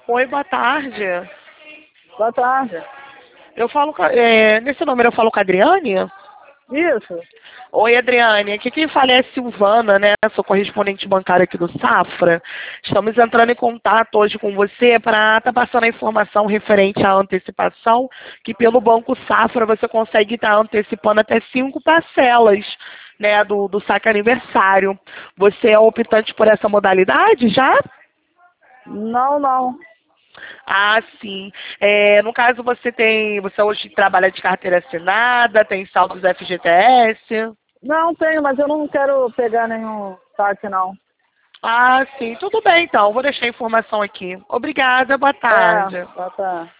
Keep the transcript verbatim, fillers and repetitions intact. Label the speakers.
Speaker 1: Oi, boa tarde.
Speaker 2: Boa tarde.
Speaker 1: Eu falo com a- é, nesse número eu falo com a Adriane?
Speaker 2: Isso.
Speaker 1: Oi, Adriane. Aqui quem fala é a Silvana, né? Sou correspondente bancária aqui do Safra. Estamos entrando em contato hoje com você para estar passando a informação referente à antecipação, que pelo Banco Safra você consegue estar antecipando até cinco parcelas, né, do, do saque aniversário. Você é optante por essa modalidade já?
Speaker 2: Não, não.
Speaker 1: Ah, sim. É, no caso, você tem. Você hoje trabalha de carteira assinada, tem saldos F G T S?
Speaker 2: Não tenho, mas eu não quero pegar nenhum saque, não.
Speaker 1: Ah, sim. Tudo bem, então. Vou deixar a informação aqui. Obrigada, boa
Speaker 2: É,
Speaker 1: tarde.
Speaker 2: tá, tá.